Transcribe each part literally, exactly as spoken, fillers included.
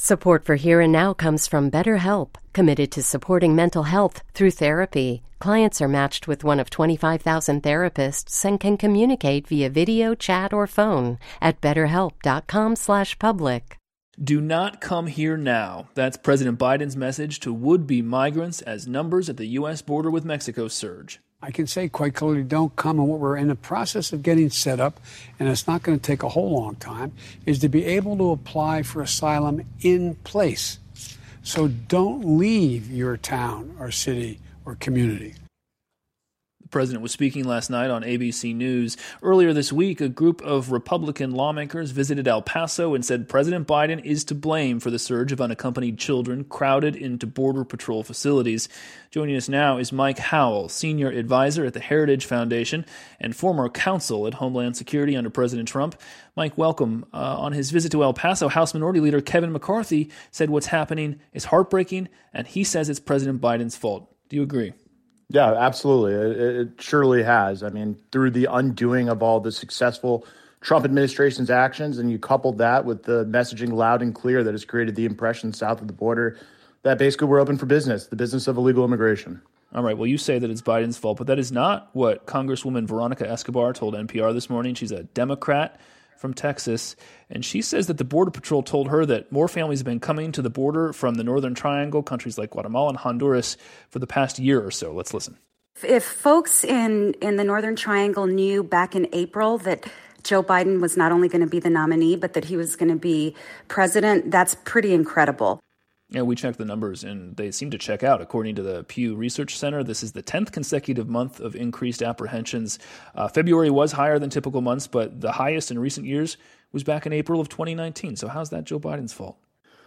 Support for Here and Now comes from BetterHelp, committed to supporting mental health through therapy. Clients are matched with one of twenty-five thousand therapists and can communicate via video, chat, or phone at betterhelp.com slash public. Do not come here now. That's President Biden's message to would-be migrants as numbers at the U S border with Mexico surge. I can say quite clearly, don't come. And what we're in the process of getting set up, and it's not going to take a whole long time, is to be able to apply for asylum in place. So don't leave your town or city or community. The president was speaking last night on A B C News. Earlier this week, a group of Republican lawmakers visited El Paso and said President Biden is to blame for the surge of unaccompanied children crowded into Border Patrol facilities. Joining us now is Mike Howell, senior advisor at the Heritage Foundation and former counsel at Homeland Security under President Trump. Mike, welcome. Uh, on his visit to El Paso, House Minority Leader Kevin McCarthy said what's happening is heartbreaking, and he says it's President Biden's fault. Do you agree? Yeah, absolutely. It, it surely has. I mean, through the undoing of all the successful Trump administration's actions, and you coupled that with the messaging loud and clear that has created the impression south of the border that basically we're open for business, the business of illegal immigration. All right. Well, you say that it's Biden's fault, but that is not what Congresswoman Veronica Escobar told N P R this morning. She's a Democrat from Texas, and she says that the Border Patrol told her that more families have been coming to the border from the Northern Triangle, countries like Guatemala and Honduras, for the past year or so. Let's listen. If folks in, in the Northern Triangle knew back in April that Joe Biden was not only going to be the nominee, but that he was going to be president, that's pretty incredible. Yeah, we checked the numbers, and they seem to check out. According to the Pew Research Center, this is the tenth consecutive month of increased apprehensions. Uh, February was higher than typical months, but the highest in recent years was back in April of twenty nineteen. So how's that Joe Biden's fault?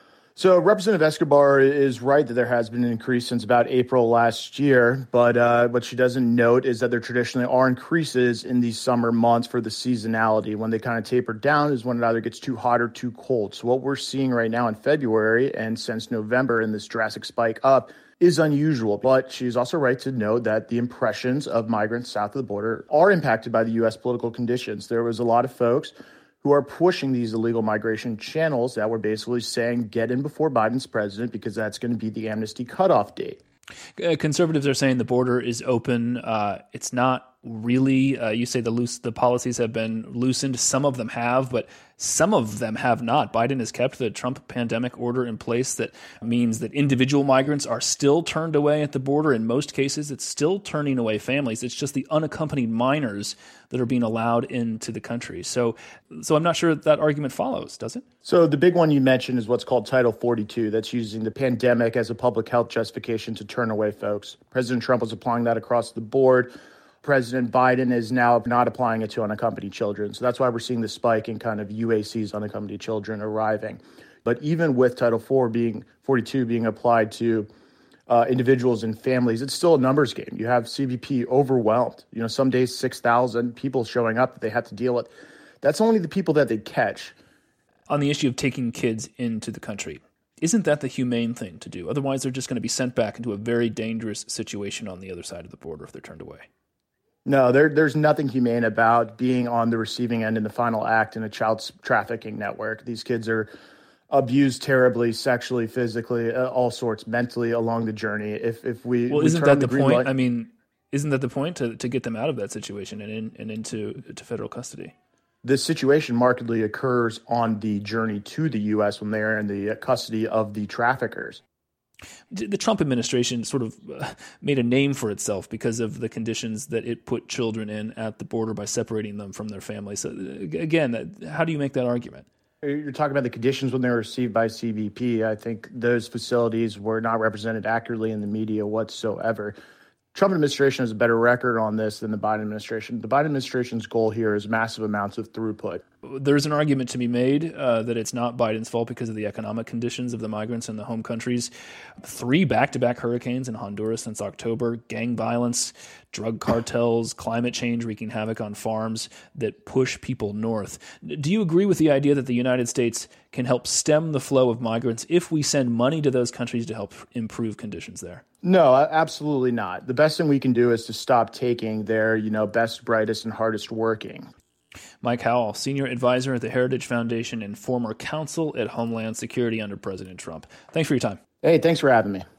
So Representative Escobar is right that there has been an increase since about April last year. But uh, what she doesn't note is that there traditionally are increases in these summer months for the seasonality. When they kind of taper down is when it either gets too hot or too cold. So what we're seeing right now in February and since November in this drastic spike up is unusual. But she's also right to note that the impressions of migrants south of the border are impacted by the U S political conditions. There was a lot of folks who are pushing these illegal migration channels that were basically saying get in before Biden's president because that's going to be the amnesty cutoff date. Uh, conservatives are saying the border is open. Uh, it's not really. Uh, you say the loose, the policies have been loosened. Some of them have, but some of them have not. Biden has kept the Trump pandemic order in place that means that individual migrants are still turned away at the border. In most cases, it's still turning away families. It's just the unaccompanied minors that are being allowed into the country. So, so I'm not sure that argument follows, does it? So the big one you mentioned is what's called Title forty-two. That's using the pandemic as a public health justification to turn away folks. President Trump was applying that across the board. President Biden is now not applying it to unaccompanied children. So that's why we're seeing the spike in kind of U A C's unaccompanied children arriving. But even with Title four being forty-two being applied to uh, individuals and families, it's still a numbers game. You have C B P overwhelmed. You know, some days six thousand people showing up that they have to deal with. That's only the people that they catch. On the issue of taking kids into the country, isn't that the humane thing to do? Otherwise, they're just going to be sent back into a very dangerous situation on the other side of the border if they're turned away. No, there, there's nothing humane about being on the receiving end in the final act in a child trafficking network. These kids are abused terribly, sexually, physically, uh, all sorts, mentally along the journey. If if we well, we isn't that the, the point? Light, I mean, isn't that the point to to get them out of that situation and in, and into to federal custody? This situation markedly occurs on the journey to the U S when they are in the custody of the traffickers. The Trump administration sort of uh, made a name for itself because of the conditions that it put children in at the border by separating them from their families. So, again, how do you make that argument? You're talking about the conditions when they were received by C B P. I think those facilities were not represented accurately in the media whatsoever. Trump administration has a better record on this than the Biden administration. The Biden administration's goal here is massive amounts of throughput. There's an argument to be made uh, that it's not Biden's fault because of the economic conditions of the migrants in the home countries. Three back-to-back hurricanes in Honduras since October, gang violence, drug cartels, climate change wreaking havoc on farms that push people north. Do you agree with the idea that the United States can help stem the flow of migrants if we send money to those countries to help improve conditions there? No, absolutely not. The best thing we can do is to stop taking their, you know, best, brightest, and hardest working. Mike Howell, senior advisor at the Heritage Foundation and former counsel at Homeland Security under President Trump. Thanks for your time. Hey, thanks for having me.